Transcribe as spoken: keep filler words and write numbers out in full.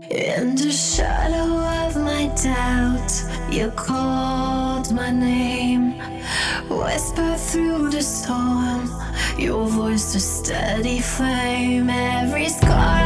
In the shadow of my doubt, you called my name. Whisper through the storm, your voice a steady flame. Every scar